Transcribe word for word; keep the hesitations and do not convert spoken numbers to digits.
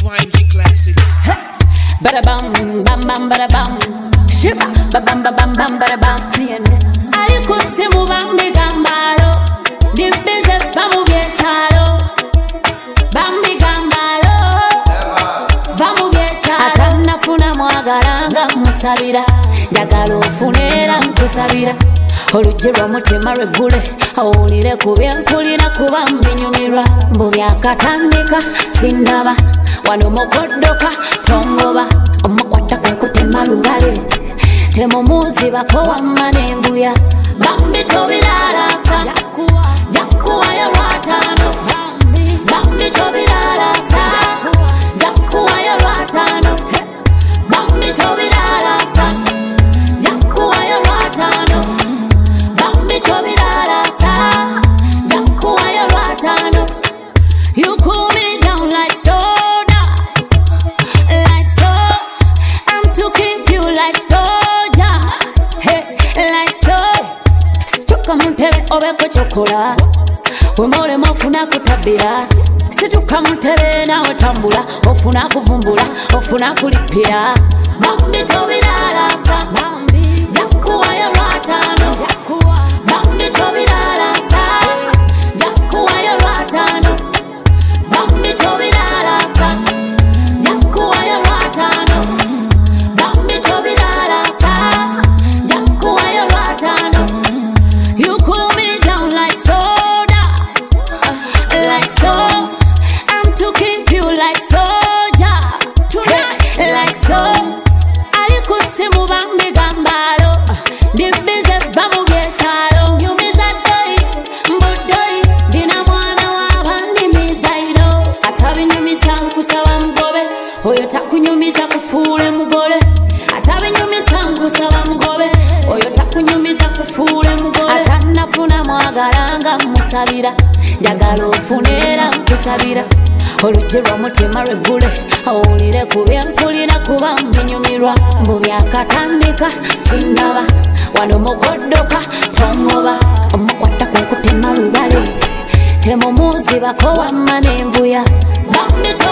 Y M G Classics. Bada bam, bam bam bada bam. Shiba, ba bam ba bam bam bada bam. Ali kusimu bambi gambalo, dibize bamu biechalo. Bambi gambalo, bamu biechalo. Atana funa mwagalanga musabira, jagalo funera nkusabira. Olujiro mutima regule, awulire kubyenkulira kuba mbinyumirwa. Mbubi akatandika sindaba, wano mukoddoka tongoba. Omukwata kunkutema lubale, temumuzi bako wamma n'envuya. Bambi tobilalasa, jakuwayo lwataano. Bambi tobilalasa, jakuwayo lwataano. Bambi tobilalasa, jakuwayo lwataano. Bambi tobilalasa, jakuwayo lwataano. You cool me down like soda, like so. I'm to keep you like soja, hey, like so. Situka muntebe obeko chokola, umole mofuna kutabira. Situka muntebe nawe tambula, ofuna kuvumbula, ofuna kulipira. Bambi tobilalasa, jakuwayo lwataano. Bambi tobilalasa, jakuwayo lwataano. Bambi tobilalasa, jakuwayo lwataano. Bambi tobilalasa, jakuwayo lwataano. You cool me down like soda, like so. I'm to keep you like soja, tonight, like so. Ali kusimu bambi gambalo, dibize vamu biechalo. Nyumiza doi, mbudoi, dina mwana wabandi misairo. Atabinyumisa nkusaba mugobe, oyo takunyumiza kufuule mugole. Atabinyumisa nkusaba mugobe, oyo takunyumiza kufuule mugole. Atanafuna mwagalanga musabira, jagalo funera nkusabira. Olujiro mutima regule, awulire kubyenkulira kuba mbinyumirwa. Mbubi akatandika sindaba, wano mukoddoka tongoba. Omukwata kunkutema lubale, temumuzi bako wamma n'envuya. Bambi